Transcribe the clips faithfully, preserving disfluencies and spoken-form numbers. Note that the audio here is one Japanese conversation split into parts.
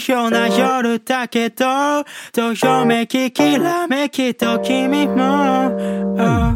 ような夜だけどどよめききらめきと君も、oh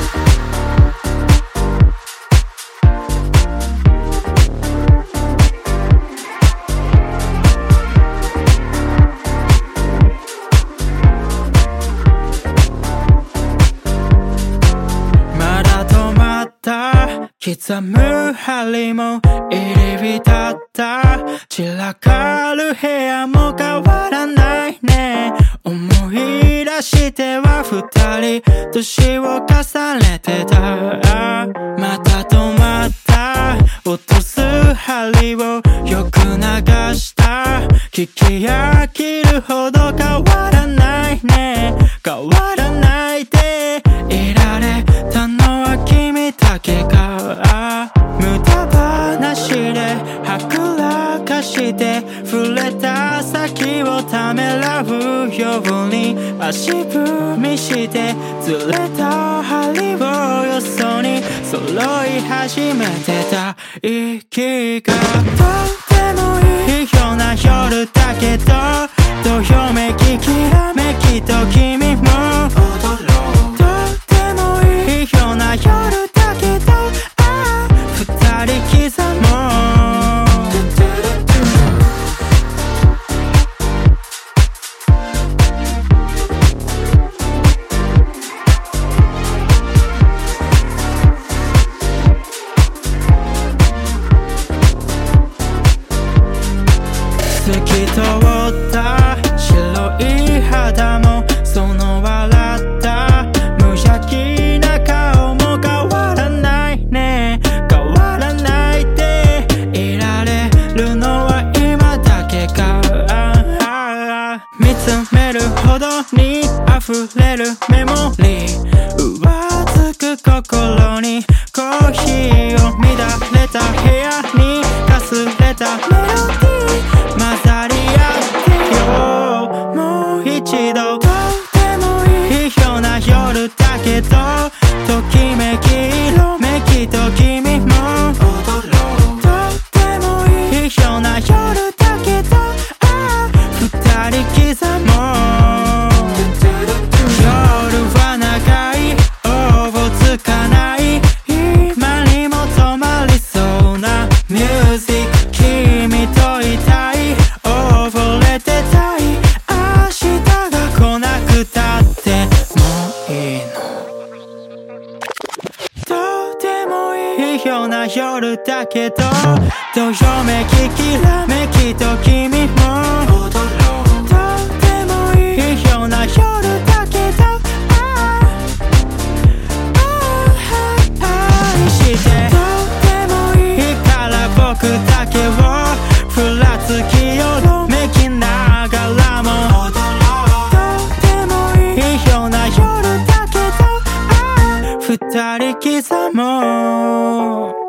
刻む針も入り浸った散らかる部屋も変わらないね思い出しては二人年を重ねてたまた止まった落とす針をよく流した聞き飽きるほど変わらないね変わらないでいられたのは君だけか無駄話ではぐらかして触れた先をためらうように足踏みしてずれた針をよそに揃い始めてた息がとてもいいような夜だけどどよめききらめきと君も踊ろうとてもいいような夜だけど二人刻もう透き通った白い肌もその笑った無邪気な顔も変わらないね変わらないでいられるのは今だけか見つめるほどに溢れるメモリー上つく心にコーヒーを乱れた部屋にかすれたメロディー混ざり合ってよもう一度とてもいいような夜だけどときめき色めきと君も踊ろうとてもいいような夜だけどああ二人刻もう夜は長いおぼつかない今にも止まりそうなミュージック君といたい溺れてたい明日が来なくたってもういいのとてもいいような夜だけどどよめききらめきと君も踊ろうとてもいいような夜だけどああ愛してとてもいいから僕だけをふらつきよめきながらも踊ろうとてもいいような夜だけどああ二人刻もう